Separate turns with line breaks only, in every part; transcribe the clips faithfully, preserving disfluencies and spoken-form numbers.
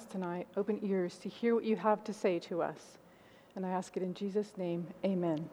tonight, open ears to hear what you have to say to us. And I ask it in Jesus' name, amen.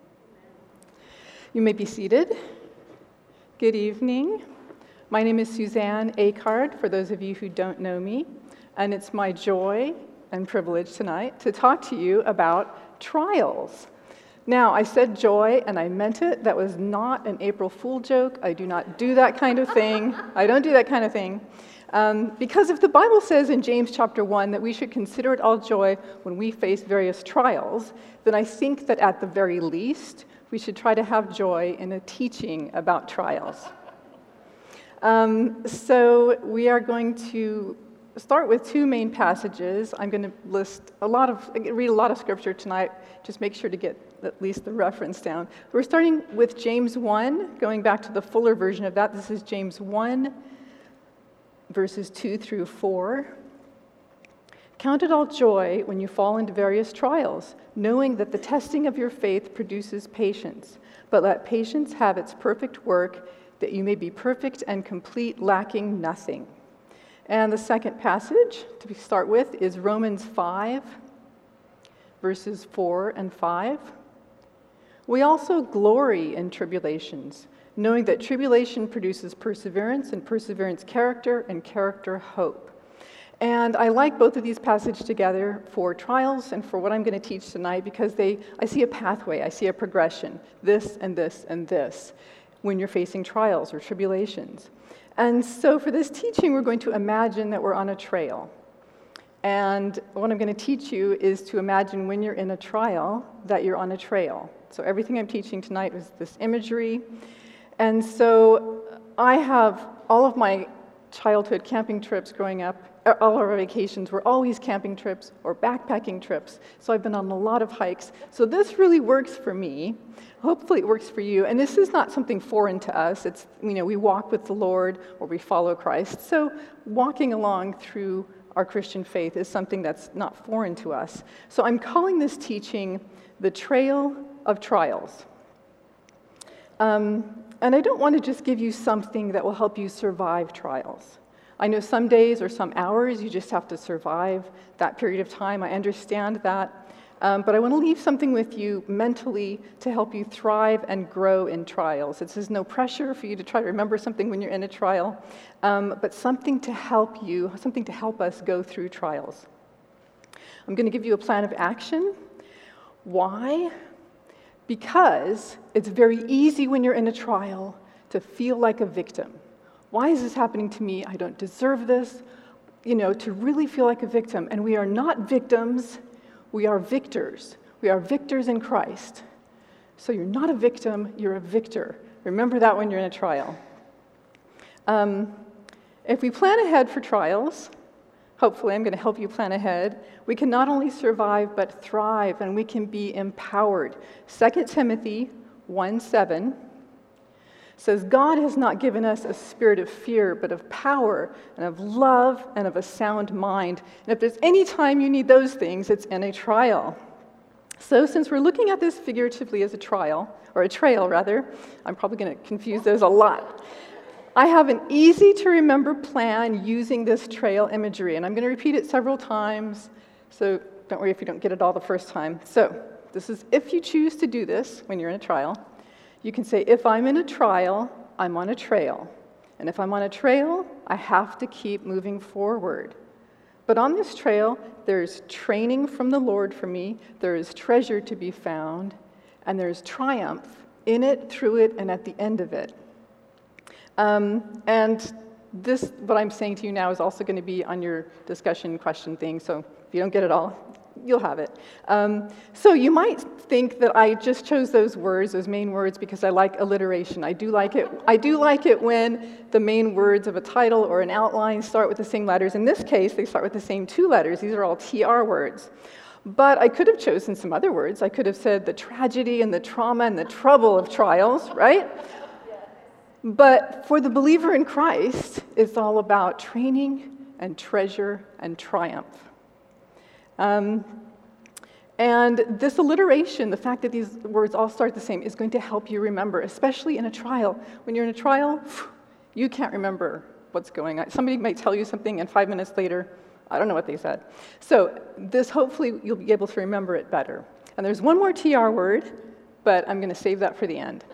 You may be seated. Good evening. My name is Suzanne Acard, for those of you who don't know me, and it's my joy and privilege tonight to talk to you about trials. Now, I said joy, and I meant it. That was not an April Fool joke. I do not do that kind of thing. I don't do that kind of thing. Um, because if the Bible says in James chapter one that we should consider it all joy when we face various trials, then I think that at the very least, we should try to have joy in a teaching about trials. Um, so we are going to start with two main passages. I'm going to list a lot of, read a lot of scripture tonight. Just make sure to get at least the reference down. We're starting with James one, going back to the fuller version of that. This is James one, verses two through four. Count it all joy when you fall into various trials, knowing that the testing of your faith produces patience. But let patience have its perfect work, that you may be perfect and complete, lacking nothing. And the second passage to start with is Romans five, verses four and five. We also glory in tribulations, knowing that tribulation produces perseverance, and perseverance character, and character hope. And I like both of these passages together for trials and for what I'm going to teach tonight because they, I see a pathway, I see a progression, this and this and this, when you're facing trials or tribulations. And so for this teaching, we're going to imagine that we're on a trail. And what I'm going to teach you is to imagine when you're in a trial that you're on a trail. So everything I'm teaching tonight is this imagery. And so I have all of my childhood camping trips growing up, all our vacations were always camping trips or backpacking trips. So I've been on a lot of hikes. So this really works for me. Hopefully it works for you. And this is not something foreign to us. It's, you know, we walk with the Lord or we follow Christ. So walking along through our Christian faith is something that's not foreign to us. So I'm calling this teaching the Trail of Trials. Um, and I don't want to just give you something that will help you survive trials. I know some days or some hours you just have to survive that period of time. I understand that. Um, but I want to leave something with you mentally to help you thrive and grow in trials. This is no pressure for you to try to remember something when you're in a trial, um, but something to help you, something to help us go through trials. I'm going to give you a plan of action. Why? Because it's very easy when you're in a trial to feel like a victim. Why is this happening to me? I don't deserve this. You know, to really feel like a victim. And we are not victims. We are victors. We are victors in Christ. So you're not a victim, you're a victor. Remember that when you're in a trial. Um, if we plan ahead for trials, hopefully I'm going to help you plan ahead, we can not only survive but thrive, and we can be empowered. Second Timothy one seven says, God has not given us a spirit of fear, but of power and of love and of a sound mind. And if there's any time you need those things, it's in a trial. So since we're looking at this figuratively as a trial, or a trail rather, I'm probably going to confuse those a lot. I have an easy-to-remember plan using this trail imagery, and I'm going to repeat it several times, so don't worry if you don't get it all the first time. So this is if you choose to do this when you're in a trial. You can say, if I'm in a trial, I'm on a trail. And if I'm on a trail, I have to keep moving forward. But on this trail, there's training from the Lord for me, there is treasure to be found, and there's triumph in it, through it, and at the end of it. Um, and this, what I'm saying to you now, is also going to be on your discussion question thing, so if you don't get it all, you'll have it. Um, so you might think that I just chose those words, those main words, because I like alliteration. I do like it. I do like it when the main words of a title or an outline start with the same letters. In this case, they start with the same two letters. These are all T R words. But I could have chosen some other words. I could have said the tragedy and the trauma and the trouble of trials, right? But for the believer in Christ, it's all about training and treasure and triumph. Um, and this alliteration, the fact that these words all start the same, is going to help you remember, especially in a trial. When you're in a trial, you can't remember what's going on. Somebody might tell you something, and five minutes later, I don't know what they said. So this, hopefully, you'll be able to remember it better. And there's one more T R word, but I'm going to save that for the end.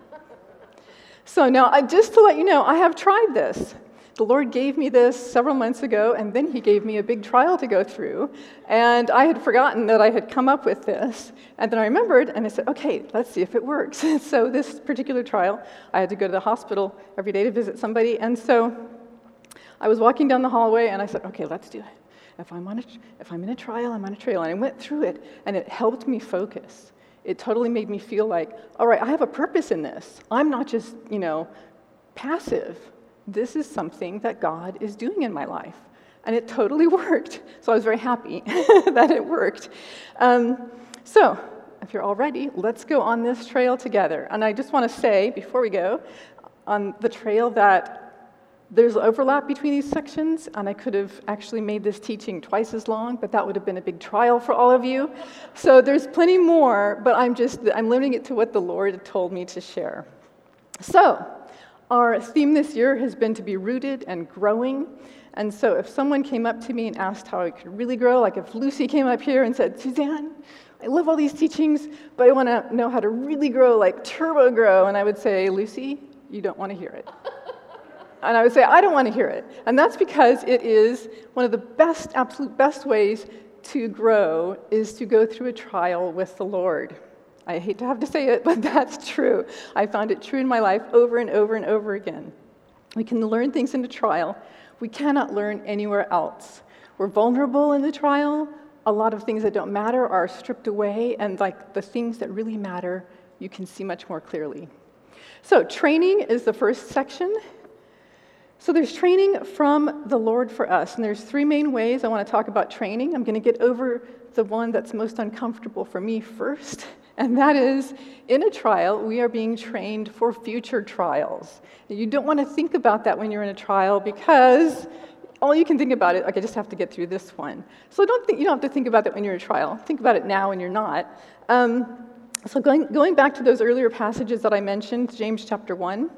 So now, I, just to let you know, I have tried this. The Lord gave me this several months ago, and then he gave me a big trial to go through. And I had forgotten that I had come up with this. And then I remembered, and I said, okay, let's see if it works. So this particular trial, I had to go to the hospital every day to visit somebody. And so I was walking down the hallway, and I said, okay, let's do it. If I'm, on a, if I'm in a trial, I'm on a trail. And I went through it, and it helped me focus. It totally made me feel like, all right, I have a purpose in this. I'm not just, you know, passive. This is something that God is doing in my life. And it totally worked. So I was very happy that it worked. Um, so if you're all ready, let's go on this trail together. And I just want to say, before we go, on the trail that there's overlap between these sections, and I could have actually made this teaching twice as long, but that would have been a big trial for all of you. So there's plenty more, but I'm just, I'm limiting it to what the Lord told me to share. So our theme this year has been to be rooted and growing. And so if someone came up to me and asked how I could really grow, like if Lucy came up here and said, Suzanne, I love all these teachings, but I want to know how to really grow, like turbo grow, and I would say, Lucy, you don't want to hear it. And I would say, I don't want to hear it. And that's because it is one of the best, absolute best ways to grow is to go through a trial with the Lord. I hate to have to say it, but that's true. I found it true in my life over and over and over again. We can learn things in a trial we cannot learn anywhere else. We're vulnerable in the trial. A lot of things that don't matter are stripped away, and like the things that really matter, you can see much more clearly. So training is the first section. So there's training from the Lord for us, and there's three main ways I want to talk about training. I'm going to get over the one that's most uncomfortable for me first, and that is, in a trial, we are being trained for future trials. You don't want to think about that when you're in a trial, because all you can think about it, like, I just have to get through this one. So don't think, you don't have to think about that when you're in a trial. Think about it now when you're not. Um, so going, going back to those earlier passages that I mentioned, James chapter one,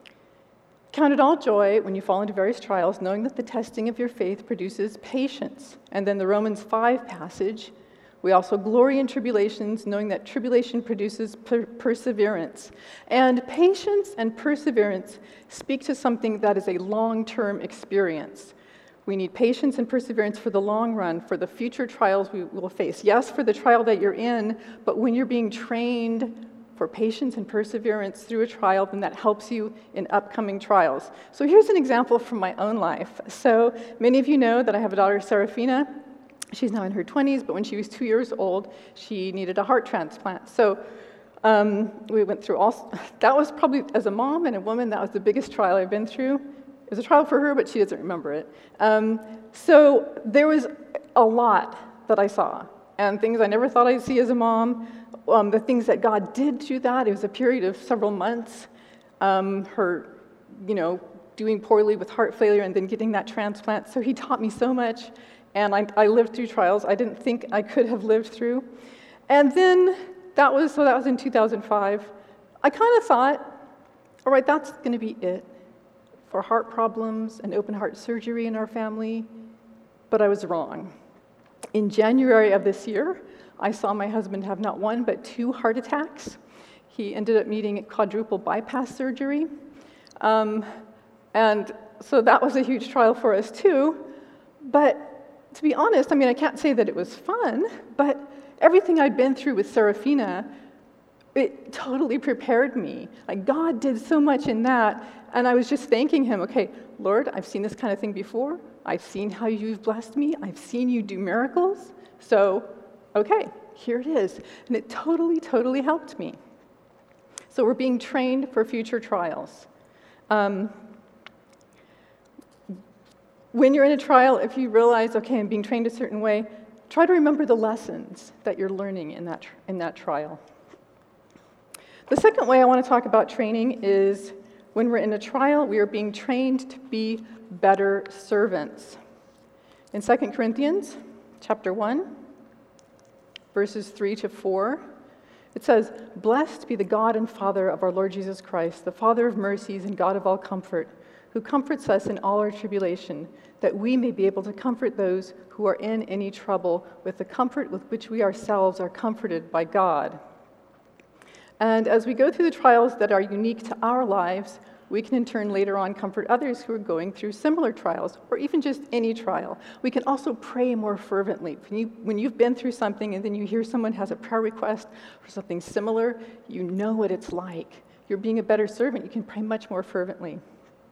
count it all joy when you fall into various trials, knowing that the testing of your faith produces patience. And then the Romans five passage, we also glory in tribulations, knowing that tribulation produces per- perseverance. And patience and perseverance speak to something that is a long-term experience. We need patience and perseverance for the long run, for the future trials we will face. Yes, for the trial that you're in, but when you're being trained for patience and perseverance through a trial, then that helps you in upcoming trials. So here's an example from my own life. So many of you know that I have a daughter, Serafina. She's now in her twenties, but when she was two years old, she needed a heart transplant. So um, we went through all, that was probably, as a mom and a woman, that was the biggest trial I've been through. It was a trial for her, but she doesn't remember it. Um, so there was a lot that I saw, and things I never thought I'd see as a mom. Um, the things that God did through that, it was a period of several months. Um, her, you know, doing poorly with heart failure and then getting that transplant. So he taught me so much, and I, I lived through trials I didn't think I could have lived through. And then that was, so that was in two thousand five. I kind of thought, all right, that's going to be it for heart problems and open heart surgery in our family, but I was wrong. In January of this year, I saw my husband have not one, but two heart attacks. He ended up needing quadruple bypass surgery. Um, and so that was a huge trial for us too. But to be honest, I mean, I can't say that it was fun, but everything I'd been through with Serafina, it totally prepared me. Like, God did so much in that, and I was just thanking him. Okay, Lord, I've seen this kind of thing before. I've seen how you've blessed me. I've seen you do miracles. So okay, here it is. And it totally, totally helped me. So we're being trained for future trials. Um, when you're in a trial, if you realize, okay, I'm being trained a certain way, try to remember the lessons that you're learning in that, in that trial. The second way I want to talk about training is when we're in a trial, we are being trained to be better servants. In Second Corinthians chapter one, verses three to four, it says, "Blessed be the God and Father of our Lord Jesus Christ, the Father of mercies and God of all comfort, who comforts us in all our tribulation, that we may be able to comfort those who are in any trouble with the comfort with which we ourselves are comforted by God. And as we go through the trials that are unique to our lives, we can in turn later on comfort others who are going through similar trials, or even just any trial. We can also pray more fervently. When, you, when you've been through something and then you hear someone has a prayer request for something similar, you know what it's like. You're being a better servant. You can pray much more fervently.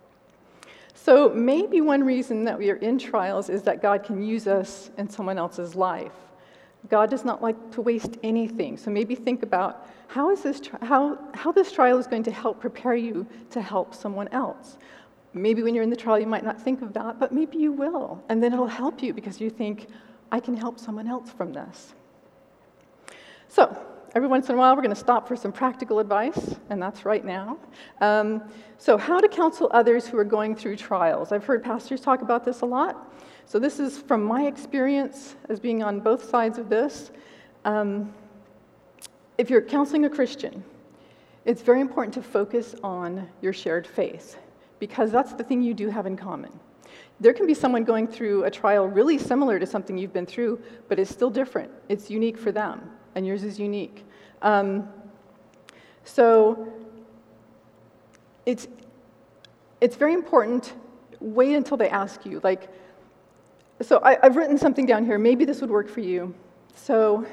So maybe one reason that we are in trials is that God can use us in someone else's life. God does not like to waste anything. So maybe think about how is this tri- how how this trial is going to help prepare you to help someone else. Maybe when you're in the trial you might not think of that, but maybe you will. And then it'll help you because you think, I can help someone else from this. So every once in a while we're going to stop for some practical advice, and that's right now. Um, so how to counsel others who are going through trials. I've heard pastors talk about this a lot. So this is from my experience as being on both sides of this. Um, if you're counseling a Christian, it's very important to focus on your shared faith, because that's the thing you do have in common. There can be someone going through a trial really similar to something you've been through, but it's still different. It's unique for them, and yours is unique. Um, so it's it's very important. Wait until they ask you. Like, so I, I've written something down here. Maybe this would work for you. So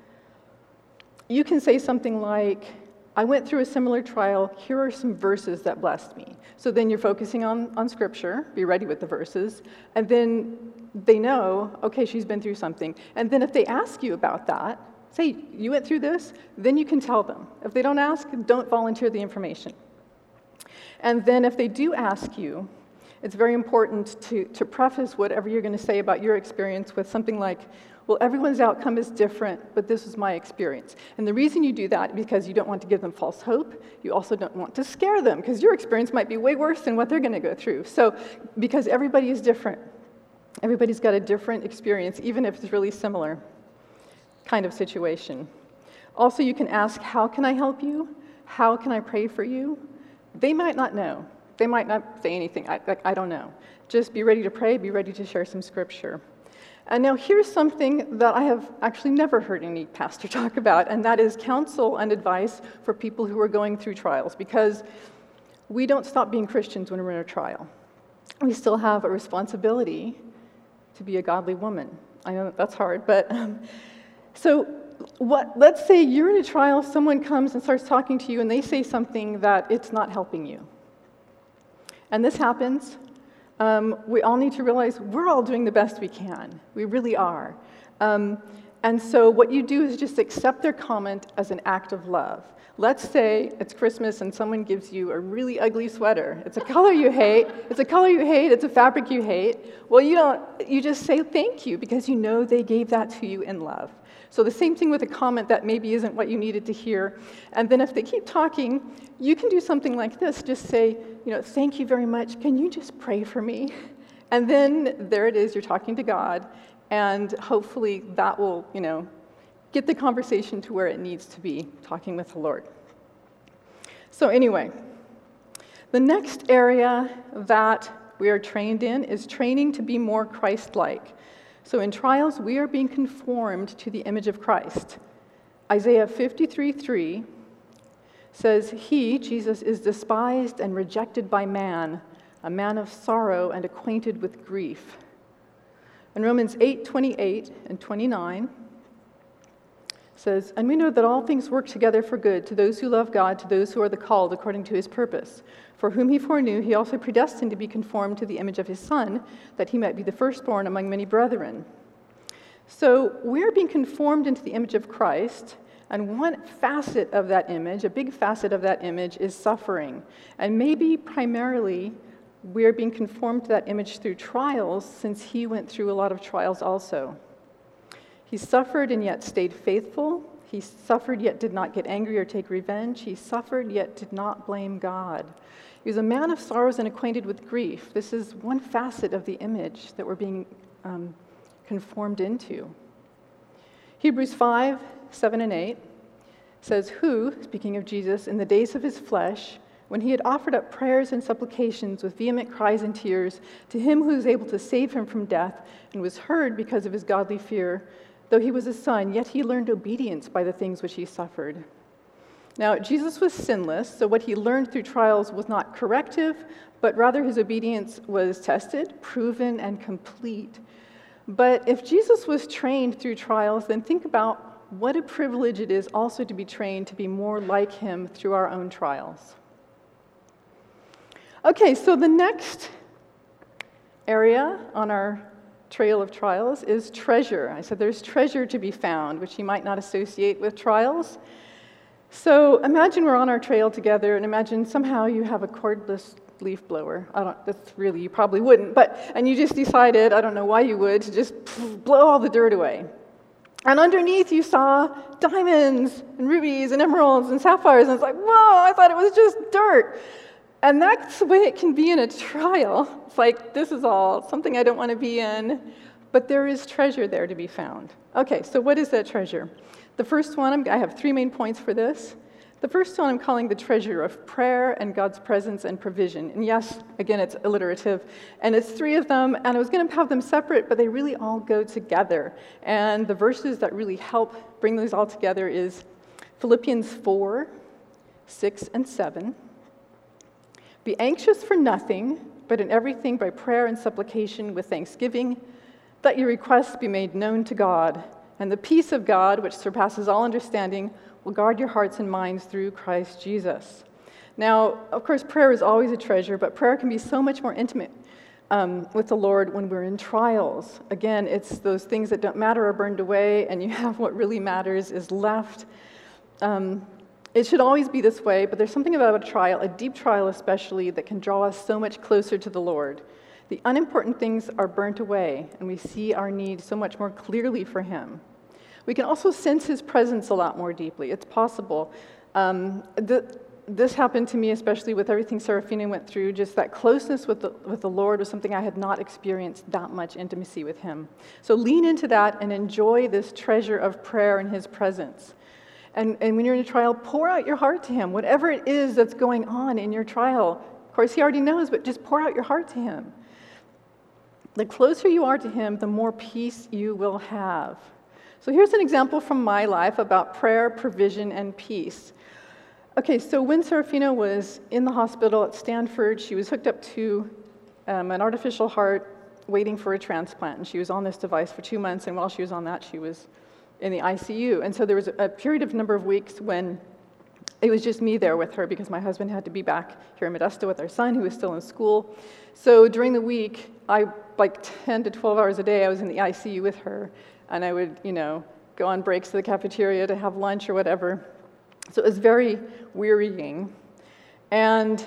you can say something like, I went through a similar trial. Here are some verses that blessed me. So then you're focusing on, on Scripture. Be ready with the verses. And then they know, okay, she's been through something. And then if they ask you about that, say, you went through this, then you can tell them. If they don't ask, don't volunteer the information. And then if they do ask you, it's very important to, to preface whatever you're going to say about your experience with something like, well, everyone's outcome is different, but this is my experience. And the reason you do that is because you don't want to give them false hope. You also don't want to scare them, because your experience might be way worse than what they're going to go through. So, because everybody is different. Everybody's got a different experience, even if it's really similar kind of situation. Also, you can ask, how can I help you? How can I pray for you? They might not know. They might not say anything. I, I, I don't know. Just be ready to pray. Be ready to share some Scripture. And now here's something that I have actually never heard any pastor talk about, and that is counsel and advice for people who are going through trials, because we don't stop being Christians when we're in a trial. We still have a responsibility to be a godly woman. I know that that's hard, but um, so what? Let's say you're in a trial, someone comes and starts talking to you, and they say something that it's not helping you. And this happens. Um, we all need to realize we're all doing the best we can. We really are. Um, and so what you do is just accept their comment as an act of love. Let's say it's Christmas and someone gives you a really ugly sweater. It's a color you hate. It's a color you hate. It's a fabric you hate. Well, you don't. You just say thank you because you know they gave that to you in love. So the same thing with a comment that maybe isn't what you needed to hear. And then if they keep talking, you can do something like this. Just say, you know, thank you very much. Can you just pray for me? And then there it is. You're talking to God. And hopefully that will, you know, get the conversation to where it needs to be, talking with the Lord. So anyway, the next area that we are trained in is training to be more Christ-like. So in trials, we are being conformed to the image of Christ. Isaiah fifty-three three says, He, Jesus, is despised and rejected by man, a man of sorrow and acquainted with grief. And Romans eight twenty-eight and twenty-nine says, And we know that all things work together for good to those who love God, to those who are the called according to his purpose. For whom he foreknew, he also predestined to be conformed to the image of his Son, that he might be the firstborn among many brethren. So we're being conformed into the image of Christ, and one facet of that image, a big facet of that image, is suffering. And maybe primarily we're being conformed to that image through trials, since he went through a lot of trials also. He suffered and yet stayed faithful. He suffered yet did not get angry or take revenge. He suffered yet did not blame God. He was a man of sorrows and acquainted with grief. This is one facet of the image that we're being um, conformed into. Hebrews five, seven, and eight says, Who, speaking of Jesus, in the days of his flesh, when he had offered up prayers and supplications with vehement cries and tears to him who was able to save him from death, and was heard because of his godly fear, though he was a son, yet he learned obedience by the things which he suffered. Now, Jesus was sinless, so what he learned through trials was not corrective, but rather his obedience was tested, proven, and complete. But if Jesus was trained through trials, then think about what a privilege it is also to be trained to be more like him through our own trials. Okay, so the next area on our trail of trials is treasure. I said there's treasure to be found, which you might not associate with trials. So imagine we're on our trail together, and imagine somehow you have a cordless leaf blower. I don't, that's really, you probably wouldn't, but, and you just decided, I don't know why you would, to just blow all the dirt away. And underneath you saw diamonds and rubies and emeralds and sapphires, and it's like, whoa, I thought it was just dirt. And that's the way it can be in a trial. It's like, this is all something I don't want to be in, but there is treasure there to be found. Okay, so what is that treasure? The first one, I have three main points for this. The first one I'm calling the treasure of prayer and God's presence and provision. And yes, again, it's alliterative. And it's three of them, and I was going to have them separate, but they really all go together. And the verses that really help bring those all together is Philippians four, six, and seven. Be anxious for nothing, but in everything by prayer and supplication with thanksgiving, that your requests be made known to God. And the peace of God, which surpasses all understanding, will guard your hearts and minds through Christ Jesus. Now, of course, prayer is always a treasure, but prayer can be so much more intimate um, with the Lord when we're in trials. Again, it's those things that don't matter are burned away, and you have what really matters is left. Um, it should always be this way, but there's something about a trial, a deep trial especially, that can draw us so much closer to the Lord. The unimportant things are burnt away, and we see our need so much more clearly for Him. We can also sense His presence a lot more deeply. It's possible. Um, the, this happened to me, especially with everything Serafina went through. Just that closeness with the, with the Lord was something I had not experienced that much intimacy with Him. So lean into that and enjoy this treasure of prayer and His presence. And, and when you're in a trial, pour out your heart to Him. Whatever it is that's going on in your trial, of course, He already knows, but just pour out your heart to Him. The closer you are to Him, the more peace you will have. So here's an example from my life about prayer, provision, and peace. Okay, so when Serafina was in the hospital at Stanford, she was hooked up to um, an artificial heart waiting for a transplant, and she was on this device for two months, and while she was on that, she was in the I C U. And so there was a period of number of weeks when it was just me there with her because my husband had to be back here in Modesto with our son, who was still in school. So during the week, I like ten to twelve hours a day, I was in the I C U with her. And I would, you know, go on breaks to the cafeteria to have lunch or whatever. So it was very wearying. And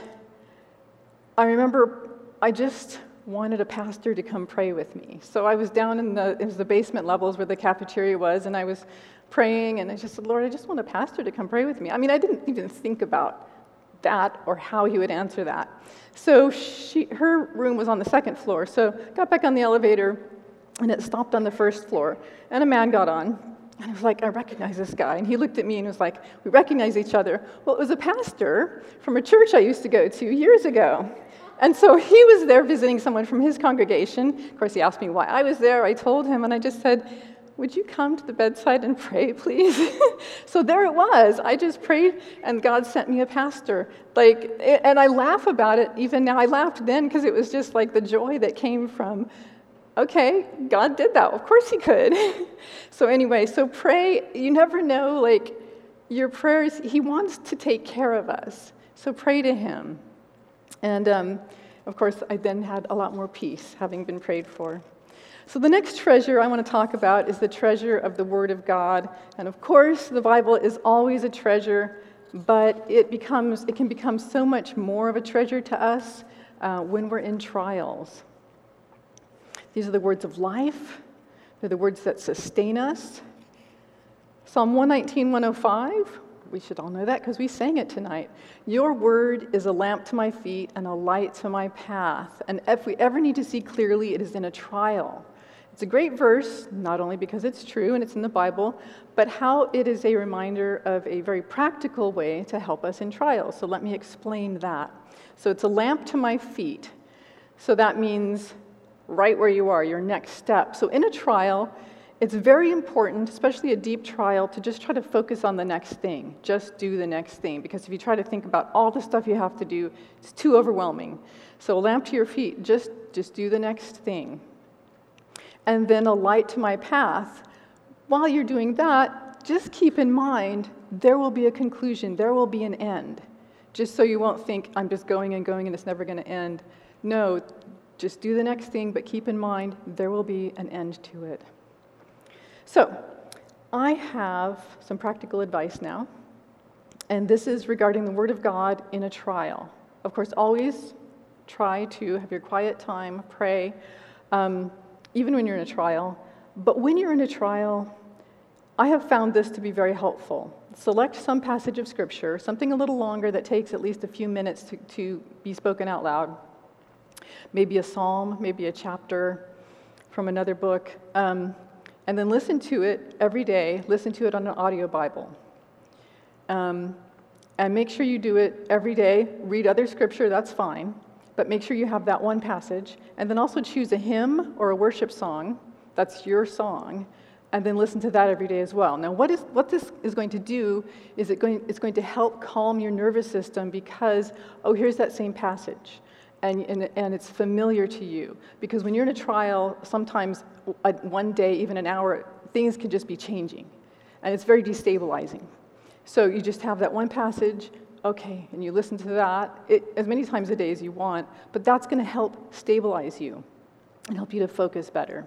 I remember I just wanted a pastor to come pray with me. So I was down in the, it was the basement levels where the cafeteria was, and I was praying, and I just said, Lord, I just want a pastor to come pray with me. I mean, I didn't even think about that or how He would answer that. So she, her room was on the second floor. So got back on the elevator, and it stopped on the first floor, and a man got on, and I was like, I recognize this guy, and he looked at me and was like, we recognize each other. Well, it was a pastor from a church I used to go to years ago, and so he was there visiting someone from his congregation. Of course, he asked me why I was there. I told him, and I just said, would you come to the bedside and pray, please? So there it was. I just prayed, and God sent me a pastor. Like, and I laugh about it even now. I laughed then because it was just like the joy that came from, okay, God did that. Of course He could. So anyway, so pray. You never know, like, your prayers, He wants to take care of us. So pray to Him. And, um, of course, I then had a lot more peace, having been prayed for. So the next treasure I want to talk about is the treasure of the Word of God. And, of course, the Bible is always a treasure, but it becomes, it can become so much more of a treasure to us uh, when we're in trials. These are the words of life. They're the words that sustain us. Psalm one nineteen, one oh five, we should all know that because we sang it tonight. Your word is a lamp to my feet and a light to my path. And if we ever need to see clearly, it is in a trial. It's a great verse, not only because it's true and it's in the Bible, but how it is a reminder of a very practical way to help us in trials. So let me explain that. So it's a lamp to my feet. So that means right where you are, your next step. So in a trial, it's very important, especially a deep trial, to just try to focus on the next thing. Just do the next thing. Because if you try to think about all the stuff you have to do, it's too overwhelming. So a lamp to your feet, just, just do the next thing. And then a light to my path. While you're doing that, just keep in mind, there will be a conclusion, there will be an end. Just so you won't think, I'm just going and going and it's never going to end. No, just do the next thing, but keep in mind, there will be an end to it. So, I have some practical advice now, and this is regarding the Word of God in a trial. Of course, always try to have your quiet time, pray, um, even when you're in a trial. But when you're in a trial, I have found this to be very helpful. Select some passage of Scripture, something a little longer that takes at least a few minutes to, to be spoken out loud. Maybe a psalm, maybe a chapter from another book. Um, and then listen to it every day. Listen to it on an audio Bible. Um, and make sure you do it every day. Read other Scripture, that's fine. But make sure you have that one passage. And then also choose a hymn or a worship song. That's your song. And then listen to that every day as well. Now, what is what this is going to do is it going it's going to help calm your nervous system because, oh, here's that same passage. And, and, and it's familiar to you. Because when you're in a trial, sometimes a, one day, even an hour, things can just be changing. And it's very destabilizing. So you just have that one passage, okay, and you listen to that it, as many times a day as you want, but that's going to help stabilize you and help you to focus better.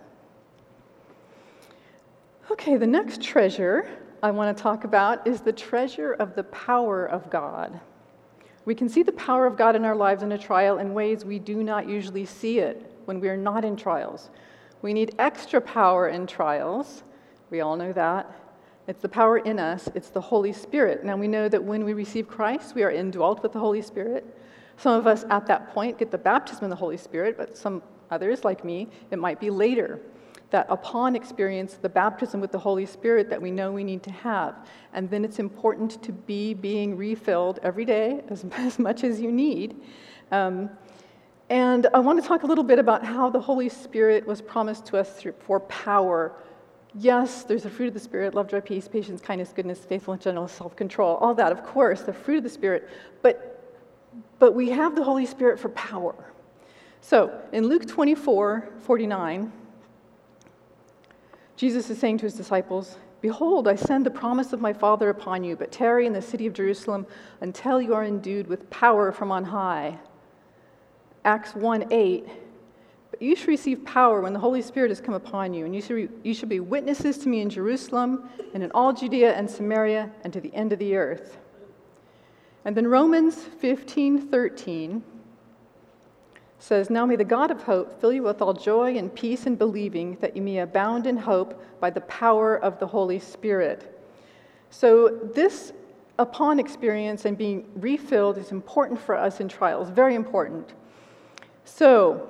Okay, the next treasure I want to talk about is the treasure of the power of God. We can see the power of God in our lives in a trial in ways we do not usually see it when we are not in trials. We need extra power in trials. We all know that. It's the power in us. It's the Holy Spirit. Now, we know that when we receive Christ, we are indwelt with the Holy Spirit. Some of us at that point get the baptism of the Holy Spirit, but some others, like me, it might be later, that upon experience the baptism with the Holy Spirit that we know we need to have. And then it's important to be being refilled every day, as, as much as you need. Um, and I want to talk a little bit about how the Holy Spirit was promised to us through, for power. Yes, there's the fruit of the Spirit, love, joy, peace, patience, kindness, goodness, faithfulness, gentleness, self-control, all that, of course, the fruit of the Spirit. But, but we have the Holy Spirit for power. So, in Luke twenty-four forty-nine, Jesus is saying to his disciples, "Behold, I send the promise of my Father upon you, but tarry in the city of Jerusalem until you are endued with power from on high." Acts one eight, "But you shall receive power when the Holy Spirit has come upon you, and you shall, be, you shall be witnesses to me in Jerusalem and in all Judea and Samaria and to the end of the earth." And then Romans fifteen thirteen says, "Now may the God of hope fill you with all joy and peace in believing, that you may abound in hope by the power of the Holy Spirit." So this, upon experience and being refilled, is important for us in trials, very important. So,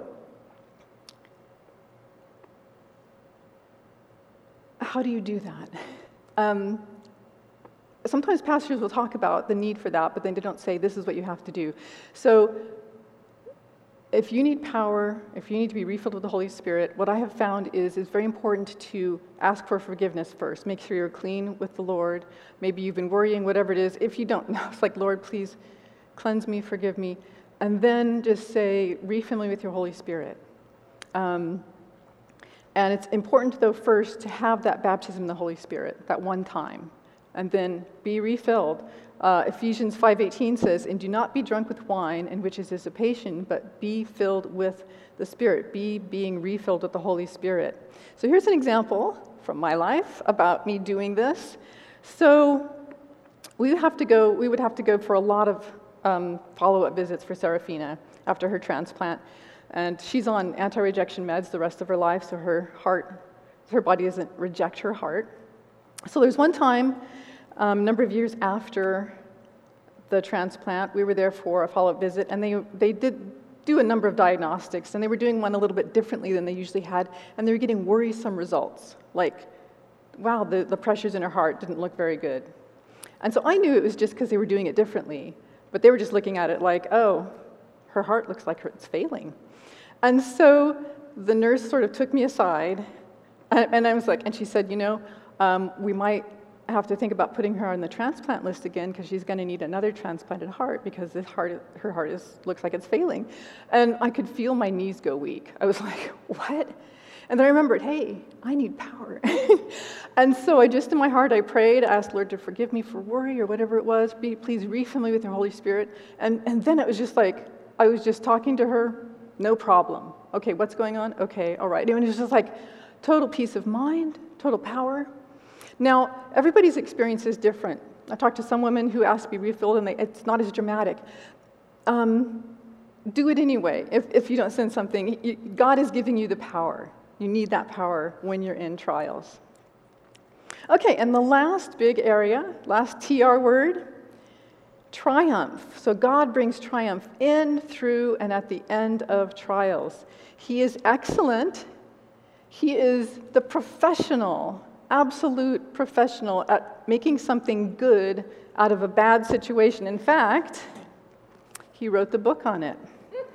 how do you do that? Um, sometimes pastors will talk about the need for that, but then they don't say this is what you have to do. So, if you need power, if you need to be refilled with the Holy Spirit, what I have found is it's very important to ask for forgiveness first. Make sure you're clean with the Lord. Maybe you've been worrying, whatever it is. If you don't know, it's like, Lord, please cleanse me, forgive me. And then just say, refill me with your Holy Spirit. Um, and it's important, though, first to have that baptism in the Holy Spirit, that one time, and then be refilled. Uh, Ephesians five eighteen says, "And do not be drunk with wine, in which is dissipation, but be filled with the Spirit." Be being refilled with the Holy Spirit. So here's an example from my life about me doing this. So we would have to go. We would have to go for a lot of um, follow-up visits for Serafina after her transplant, and she's on anti-rejection meds the rest of her life, so her heart, her body doesn't reject her heart. So there's one time. A um, number of years after the transplant, we were there for a follow-up visit, and they they did do a number of diagnostics, and they were doing one a little bit differently than they usually had, and they were getting worrisome results, like, wow, the, the pressures in her heart didn't look very good. And so I knew it was just because they were doing it differently, but they were just looking at it like, oh, her heart looks like it's failing. And so the nurse sort of took me aside, and, and I was like, and she said, you know, um, we might have to think about putting her on the transplant list again because she's going to need another transplanted heart because this heart, her heart is, looks like it's failing. And I could feel my knees go weak. I was like, what? And then I remembered, hey, I need power. And so I just, in my heart, I prayed, asked Lord to forgive me for worry or whatever it was. Be, please refill me with your Holy Spirit. And, and then it was just like, I was just talking to her, no problem. Okay, what's going on? Okay, all right. And it was just like total peace of mind, total power. Now, everybody's experience is different. I talked to some women who asked to be refilled, and they, it's not as dramatic. Um, do it anyway. If, if you don't sense something, you, God is giving you the power. You need that power when you're in trials. Okay, and the last big area, last T R word, triumph. So God brings triumph in, through, and at the end of trials. He is excellent. He is the professional, absolute professional at making something good out of a bad situation. In fact, he wrote the book on it.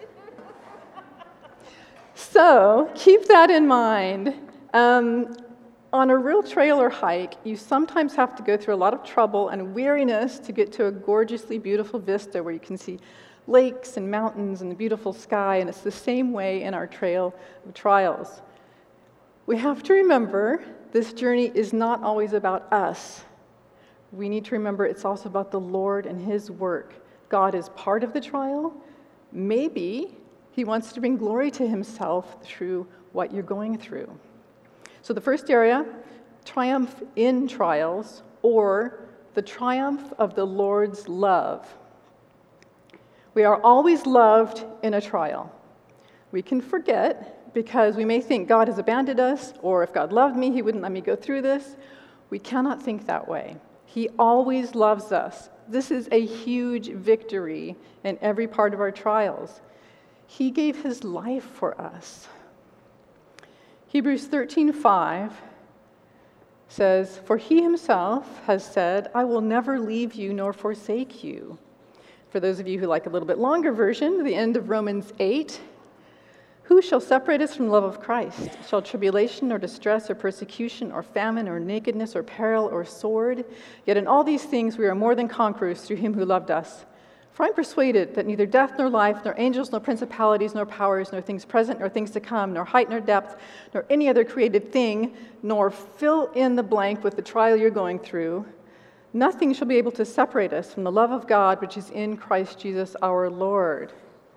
So keep that in mind. Um, on a real trail or hike, you sometimes have to go through a lot of trouble and weariness to get to a gorgeously beautiful vista where you can see lakes and mountains and the beautiful sky, and it's the same way in our trail of trials. We have to remember this journey is not always about us. We need to remember it's also about the Lord and His work. God is part of the trial. Maybe He wants to bring glory to Himself through what you're going through. So the first area, triumph in trials, or the triumph of the Lord's love. We are always loved in a trial. We can forget because we may think God has abandoned us, or if God loved me, He wouldn't let me go through this. We cannot think that way. He always loves us. This is a huge victory in every part of our trials. He gave His life for us. Hebrews thirteen five says, "For He Himself has said, I will never leave you nor forsake you." For those of you who like a little bit longer version, the end of Romans eight, "Who shall separate us from the love of Christ? Shall tribulation or distress or persecution or famine or nakedness or peril or sword? Yet in all these things we are more than conquerors through Him who loved us. For I am persuaded that neither death nor life, nor angels, nor principalities, nor powers, nor things present, nor things to come, nor height, nor depth, nor any other created thing, nor fill in the blank with the trial you're going through, nothing shall be able to separate us from the love of God which is in Christ Jesus our Lord."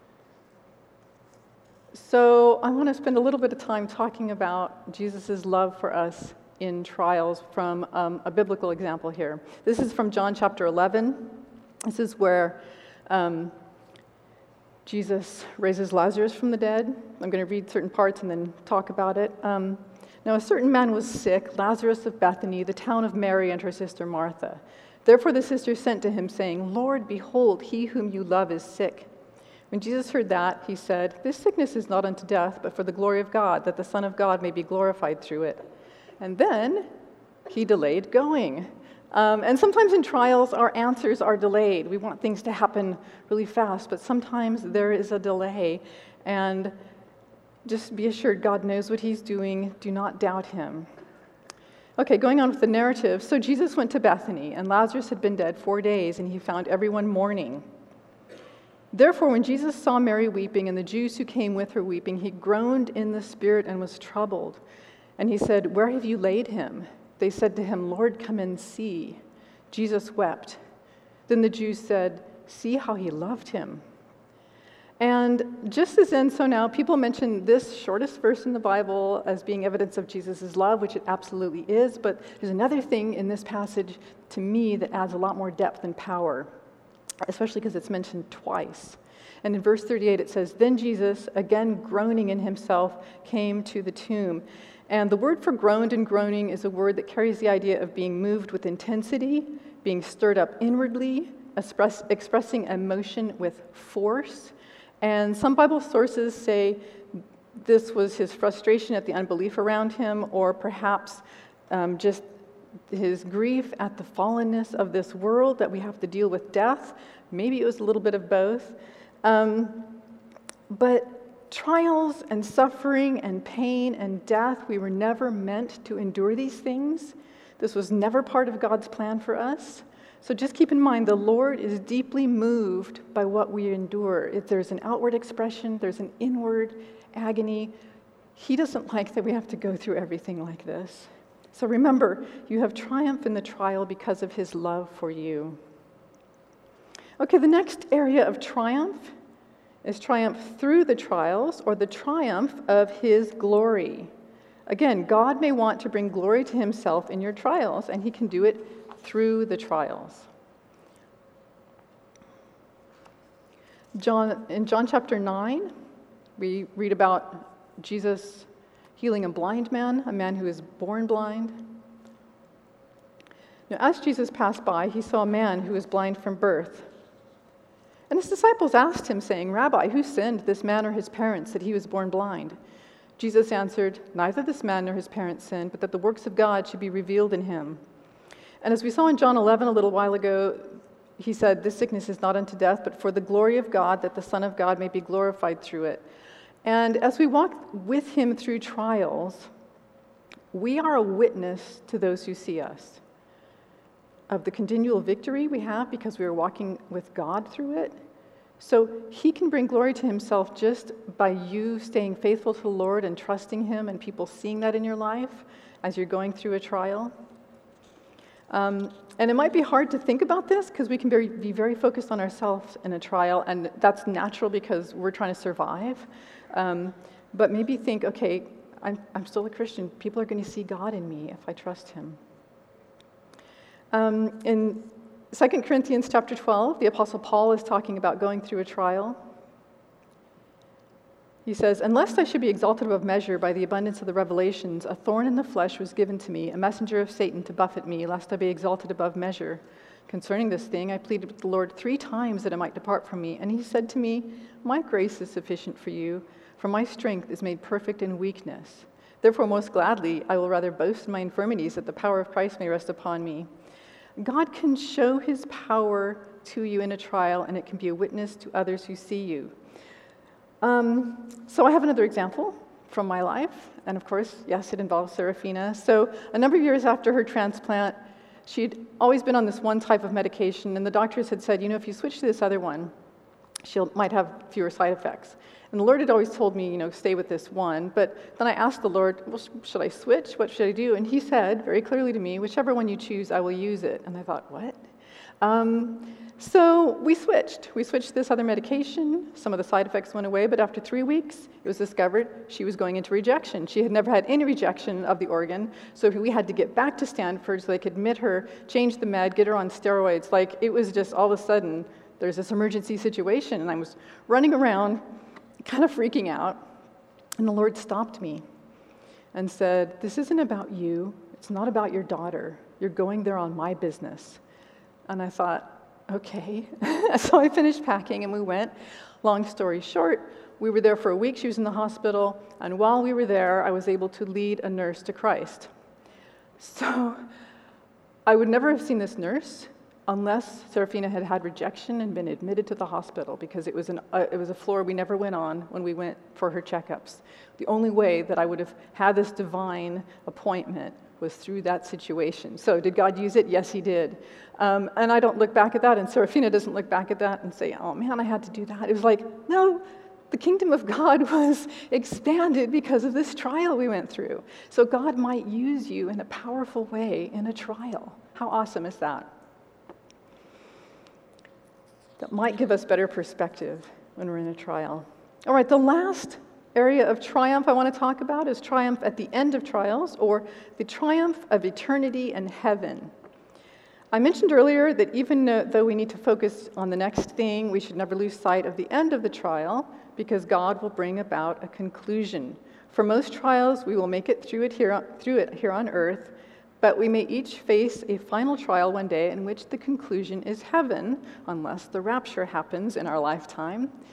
So I want to spend a little bit of time talking about Jesus' love for us in trials from um, a biblical example here. This is from John chapter eleven. This is where um, Jesus raises Lazarus from the dead. I'm going to read certain parts and then talk about it. Um, now a certain man was sick, Lazarus of Bethany, the town of Mary and her sister Martha. Therefore the sisters sent to him, saying, "Lord, behold, he whom you love is sick." When Jesus heard that, he said, "This sickness is not unto death, but for the glory of God, that the Son of God may be glorified through it." And then he delayed going. Um, and sometimes in trials, our answers are delayed. We want things to happen really fast, but sometimes there is a delay. And just be assured God knows what He's doing. Do not doubt Him. Okay, going on with the narrative. So Jesus went to Bethany, and Lazarus had been dead four days, and He found everyone mourning. Therefore, when Jesus saw Mary weeping and the Jews who came with her weeping, He groaned in the spirit and was troubled. And He said, "Where have you laid him?" They said to Him, "Lord, come and see." Jesus wept. Then the Jews said, "See how he loved him." And just as then, so now, people mention this shortest verse in the Bible as being evidence of Jesus' love, which it absolutely is, but there's another thing in this passage to me that adds a lot more depth and power, especially because it's mentioned twice. And in verse thirty-eight it says, "Then Jesus, again groaning in himself, came to the tomb." And the word for groaned and groaning is a word that carries the idea of being moved with intensity, being stirred up inwardly, express, expressing emotion with force. And some Bible sources say this was his frustration at the unbelief around him, or perhaps um, just his grief at the fallenness of this world, that we have to deal with death. Maybe it was a little bit of both. Um, but trials and suffering and pain and death, we were never meant to endure these things. This was never part of God's plan for us. So just keep in mind, the Lord is deeply moved by what we endure. If there's an outward expression, there's an inward agony. He doesn't like that we have to go through everything like this. So remember, you have triumph in the trial because of his love for you. Okay, the next area of triumph is triumph through the trials, or the triumph of his glory. Again, God may want to bring glory to himself in your trials, and he can do it through the trials. John, in John chapter nine, we read about Jesus healing a blind man, a man who is born blind. Now, as Jesus passed by, he saw a man who was blind from birth. And his disciples asked him, saying, "Rabbi, who sinned, this man or his parents, that he was born blind?" Jesus answered, "Neither this man nor his parents sinned, but that the works of God should be revealed in him." And as we saw in John eleven a little while ago, he said, "This sickness is not unto death, but for the glory of God, that the Son of God may be glorified through it." And as we walk with him through trials, we are a witness to those who see us of the continual victory we have because we are walking with God through it. So he can bring glory to himself just by you staying faithful to the Lord and trusting him, and people seeing that in your life as you're going through a trial. Um, and it might be hard to think about this because we can be, be very focused on ourselves in a trial, and that's natural because we're trying to survive. Um, but maybe think, okay, I'm, I'm still a Christian. People are going to see God in me if I trust him. Um, in Second Corinthians chapter twelve, the Apostle Paul is talking about going through a trial. He says, "Unless I should be exalted above measure by the abundance of the revelations, a thorn in the flesh was given to me, a messenger of Satan to buffet me, lest I be exalted above measure. Concerning this thing, I pleaded with the Lord three times that it might depart from me. And he said to me, My grace is sufficient for you, for my strength is made perfect in weakness. Therefore, most gladly, I will rather boast in my infirmities, that the power of Christ may rest upon me." God can show his power to you in a trial, and it can be a witness to others who see you. Um, so I have another example from my life, and of course, yes, it involves Serafina. So a number of years after her transplant, she'd always been on this one type of medication, and the doctors had said, you know, if you switch to this other one, she might have fewer side effects. And the Lord had always told me, you know, stay with this one. But then I asked the Lord, well, should I switch? What should I do? And he said very clearly to me, whichever one you choose, I will use it. And I thought, what? Um, so we switched. We switched to this other medication. Some of the side effects went away, but after three weeks, it was discovered she was going into rejection. She had never had any rejection of the organ, so we had to get back to Stanford so they could admit her, change the med, get her on steroids. Like, it was just all of a sudden, there's this emergency situation, and I was running around, kind of freaking out, and the Lord stopped me and said, "This isn't about you. It's not about your daughter. You're going there on my business." And I thought, okay. So I finished packing, and we went. Long story short, we were there for a week. She was in the hospital, and while we were there, I was able to lead a nurse to Christ. So I would never have seen this nurse unless Serafina had had rejection and been admitted to the hospital, because it was an uh, it was a floor we never went on when we went for her checkups. The only way that I would have had this divine appointment was through that situation. So did God use it? Yes, he did. Um, and I don't look back at that, and Serafina doesn't look back at that and say, oh man, I had to do that. It was like, no, the kingdom of God was expanded because of this trial we went through. So God might use you in a powerful way in a trial. How awesome is that? That might give us better perspective when we're in a trial. All right, the last area of triumph I want to talk about is triumph at the end of trials, or the triumph of eternity and heaven. I mentioned earlier that even though we need to focus on the next thing, we should never lose sight of the end of the trial, because God will bring about a conclusion. For most trials, we will make it through it here on, through it here on earth, but we may each face a final trial one day in which the conclusion is heaven, unless the rapture happens in our lifetime.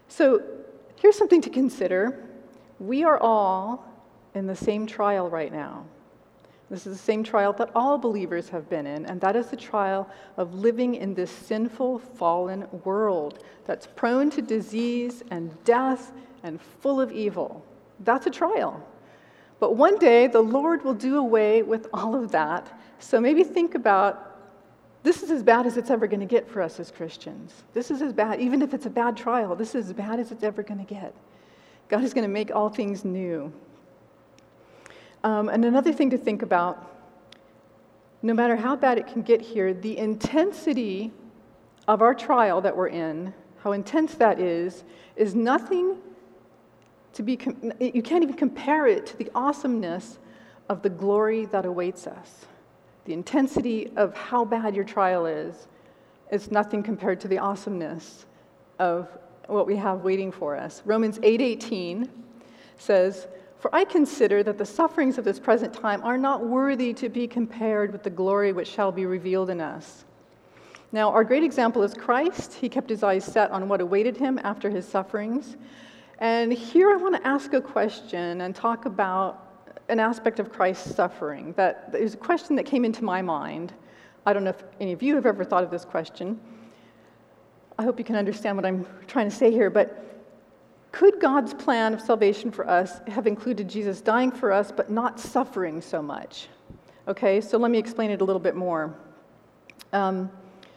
So here's something to consider. We are all in the same trial right now. This is the same trial that all believers have been in, and that is the trial of living in this sinful, fallen world that's prone to disease and death and full of evil. That's a trial. But one day, the Lord will do away with all of that. So maybe think about, this is as bad as it's ever going to get for us as Christians. This is as bad, even if it's a bad trial, this is as bad as it's ever going to get. God is going to make all things new. Um, and another thing to think about, no matter how bad it can get here, the intensity of our trial that we're in, how intense that is, is nothing to be, com- you can't even compare it to the awesomeness of the glory that awaits us. The intensity of how bad your trial is, is nothing compared to the awesomeness of what we have waiting for us. Romans eight eighteen says, "For I consider that the sufferings of this present time are not worthy to be compared with the glory which shall be revealed in us." Now, our great example is Christ. He kept his eyes set on what awaited him after his sufferings. And here I want to ask a question and talk about an aspect of Christ's suffering. That is a question that came into my mind. I don't know if any of you have ever thought of this question. I hope you can understand what I'm trying to say here, but could God's plan of salvation for us have included Jesus dying for us but not suffering so much? Okay, so let me explain it a little bit more. Um,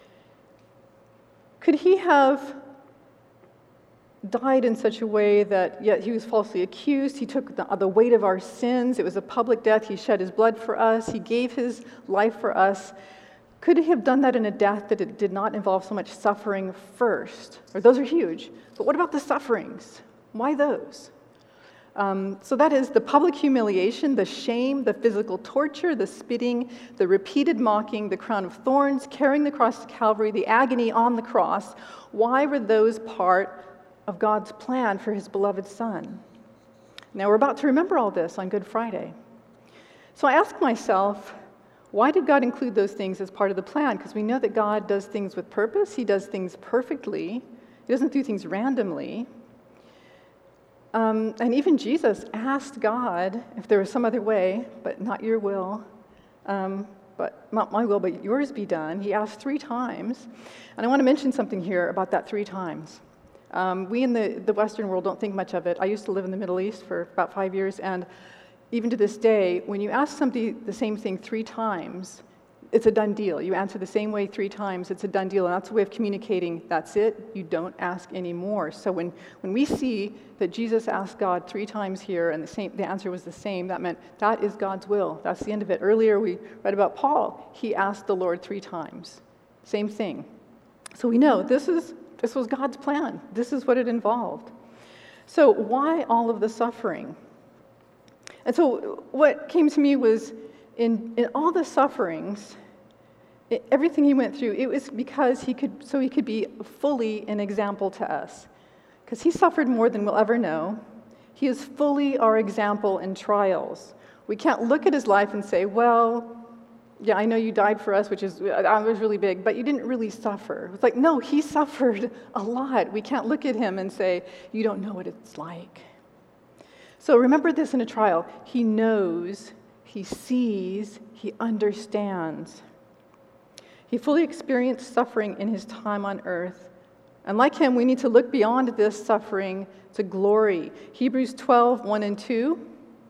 could he have died in such a way that, yet he was falsely accused, he took the, the weight of our sins, it was a public death, he shed his blood for us, he gave his life for us. Could he have done that in a death that it did not involve so much suffering first? Or those are huge, but what about the sufferings? Why those? Um, so that is the public humiliation, the shame, the physical torture, the spitting, the repeated mocking, the crown of thorns, carrying the cross to Calvary, the agony on the cross. Why were those part of God's plan for his beloved Son? Now we're about to remember all this on Good Friday. So I ask myself, why did God include those things as part of the plan? Because we know that God does things with purpose. He does things perfectly. He doesn't do things randomly. Um, and even Jesus asked God if there was some other way, but not your will, um, but not my will, but yours be done. He asked three times. And I want to mention something here about that three times. Um, we in the, the Western world don't think much of it. I used to live in the Middle East for about five years, and even to this day, when you ask somebody the same thing three times, it's a done deal. You answer the same way three times, it's a done deal, and that's a way of communicating, that's it, you don't ask anymore. So when, when we see that Jesus asked God three times here, and the same, the answer was the same, that meant that is God's will. That's the end of it. Earlier we read about Paul. He asked the Lord three times. Same thing. So we know this is this was God's plan. This is what it involved. So why all of the suffering? And so what came to me was, in, in all the sufferings, it, everything he went through, it was because he could, so he could be fully an example to us. Because he suffered more than we'll ever know. He is fully our example in trials. We can't look at his life and say, well, yeah, I know you died for us, which is, that was really big, but you didn't really suffer. It's like, no, he suffered a lot. We can't look at him and say, you don't know what it's like. So remember this in a trial. He knows, he sees, he understands. He fully experienced suffering in his time on earth. And like him, we need to look beyond this suffering to glory. Hebrews twelve, one and two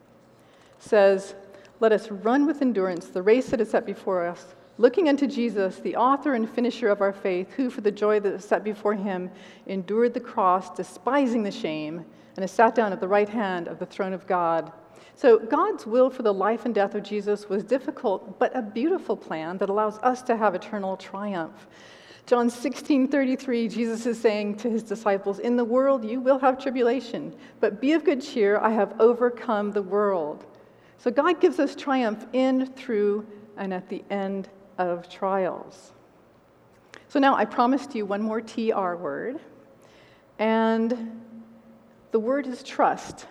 says, "Let us run with endurance the race that is set before us, looking unto Jesus, the author and finisher of our faith, who for the joy that is set before him endured the cross, despising the shame, and has sat down at the right hand of the throne of God." So God's will for the life and death of Jesus was difficult, but a beautiful plan that allows us to have eternal triumph. John sixteen thirty-three, Jesus is saying to his disciples, "In the world you will have tribulation, but be of good cheer, I have overcome the world." So God gives us triumph in, through, and at the end of trials. So now I promised you one more T R word, and the word is trust.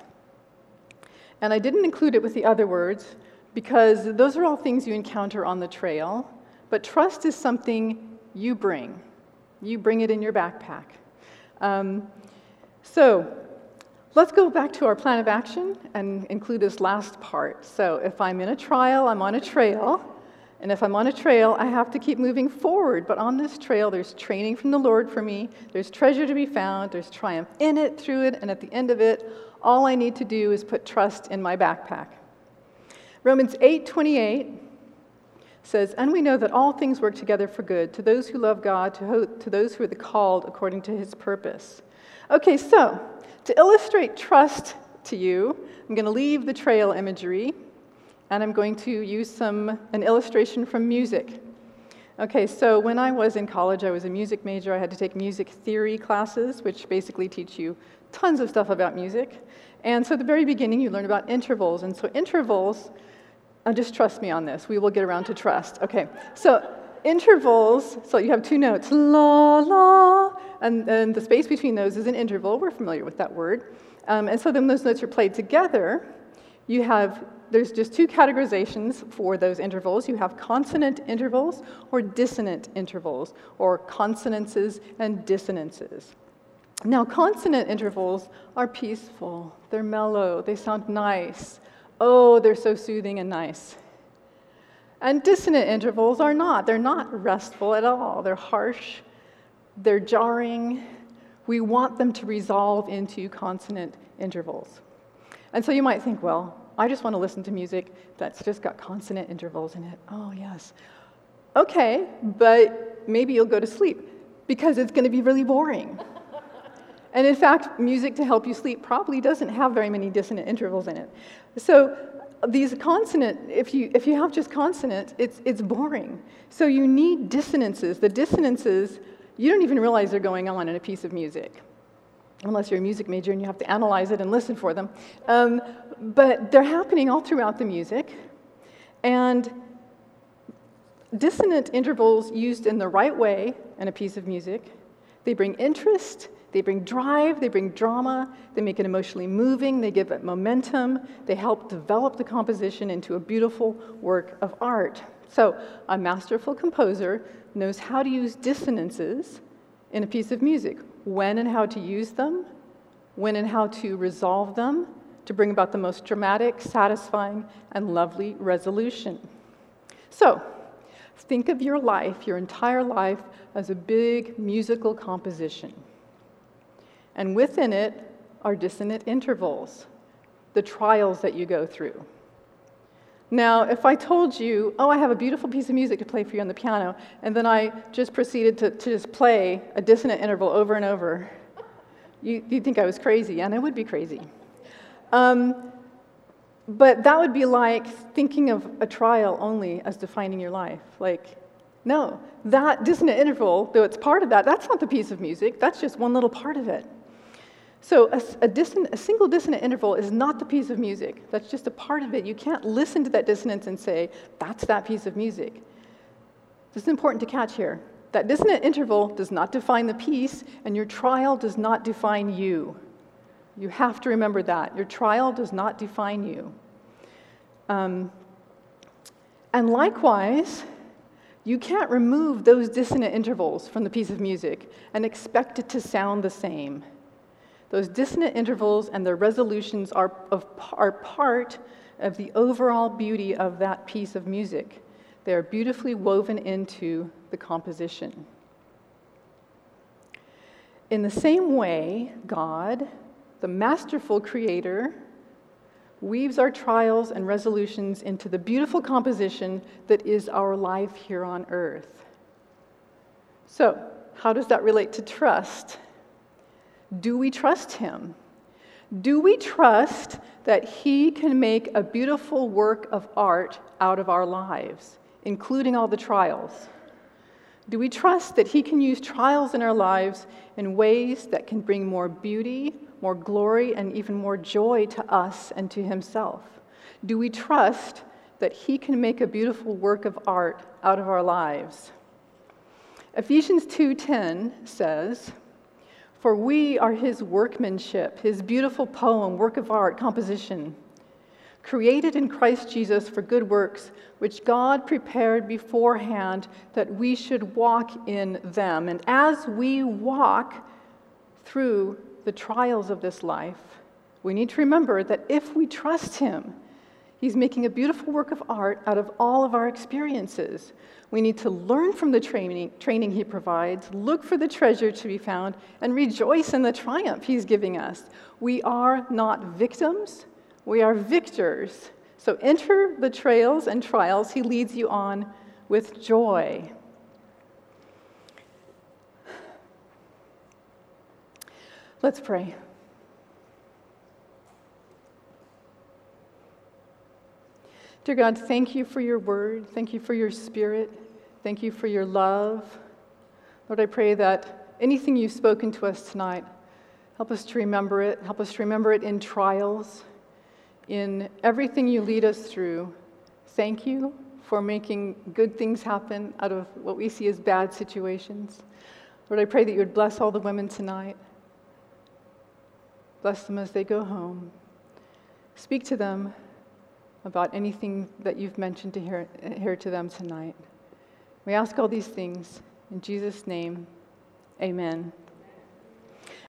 And I didn't include it with the other words because those are all things you encounter on the trail, but trust is something you bring. You bring it in your backpack. Um, So let's go back to our plan of action and include this last part. So if I'm in a trial, I'm on a trail. And if I'm on a trail, I have to keep moving forward. But on this trail, there's training from the Lord for me. There's treasure to be found. There's triumph in it, through it, and at the end of it, all I need to do is put trust in my backpack. Romans eight twenty-eight says, "And we know that all things work together for good to those who love God, to, ho- to those who are the called according to his purpose." Okay, so to illustrate trust to you, I'm going to leave the trail imagery, and I'm going to use some an illustration from music. Okay, so when I was in college, I was a music major. I had to take music theory classes, which basically teach you tons of stuff about music. And so at the very beginning, you learn about intervals. And so intervals, uh, just trust me on this. We will get around to trust. Okay, so intervals, so you have two notes, la, la, and then the space between those is an interval. We're familiar with that word. Um, and so then those notes are played together. You have, there's just two categorizations for those intervals. You have consonant intervals or dissonant intervals, or consonances and dissonances. Now, consonant intervals are peaceful. They're mellow. They sound nice. Oh, they're so soothing and nice. And dissonant intervals are not. They're not restful at all. They're harsh. They're jarring. We want them to resolve into consonant intervals. And so you might think, well, I just want to listen to music that's just got consonant intervals in it. Oh, yes. Okay, but maybe you'll go to sleep because it's going to be really boring. And in fact, music to help you sleep probably doesn't have very many dissonant intervals in it. So these consonant, if you if you have just consonant, it's it's boring. So you need dissonances. The dissonances, you don't even realize they're going on in a piece of music, unless you're a music major and you have to analyze it and listen for them. Um, but they're happening all throughout the music. And dissonant intervals used in the right way in a piece of music, they bring interest, they bring drive, they bring drama, they make it emotionally moving, they give it momentum, they help develop the composition into a beautiful work of art. So a masterful composer knows how to use dissonances in a piece of music, when and how to use them, when and how to resolve them, to bring about the most dramatic, satisfying, and lovely resolution. So think of your life, your entire life, as a big musical composition. And within it are dissonant intervals, the trials that you go through. Now, if I told you, oh, I have a beautiful piece of music to play for you on the piano, and then I just proceeded to, to just play a dissonant interval over and over, you, you'd think I was crazy, and I would be crazy. Um, but that would be like thinking of a trial only as defining your life. Like, no, that dissonant interval, though it's part of that, that's not the piece of music. That's just one little part of it. So a, a, dissonant, a single dissonant interval is not the piece of music. That's just a part of it. You can't listen to that dissonance and say, that's that piece of music. This is important to catch here. That dissonant interval does not define the piece, and your trial does not define you. You have to remember that. Your trial does not define you. Um, and likewise, you can't remove those dissonant intervals from the piece of music and expect it to sound the same. Those dissonant intervals and their resolutions are, of, are part of the overall beauty of that piece of music. They are beautifully woven into the composition. In the same way, God, the masterful creator, weaves our trials and resolutions into the beautiful composition that is our life here on earth. So, how does that relate to trust? Do we trust him? Do we trust that he can make a beautiful work of art out of our lives, including all the trials? Do we trust that he can use trials in our lives in ways that can bring more beauty, more glory, and even more joy to us and to himself? Do we trust that he can make a beautiful work of art out of our lives? Ephesians two ten says, "For we are his workmanship, his beautiful poem, work of art, composition, created in Christ Jesus for good works, which God prepared beforehand that we should walk in them." And as we walk through the trials of this life, we need to remember that if we trust Him, He's making a beautiful work of art out of all of our experiences. We need to learn from the training, training He provides, look for the treasure to be found, and rejoice in the triumph He's giving us. We are not victims, we are victors. So enter the trails and trials He leads you on with joy. Let's pray. Dear God, thank you for your word. Thank you for your spirit. Thank you for your love. Lord, I pray that anything you've spoken to us tonight, help us to remember it. Help us to remember it in trials, in everything you lead us through. Thank you for making good things happen out of what we see as bad situations. Lord, I pray that you would bless all the women tonight. Bless them as they go home. Speak to them about anything that you've mentioned to hear, hear to them tonight. We ask all these things in Jesus' name, amen.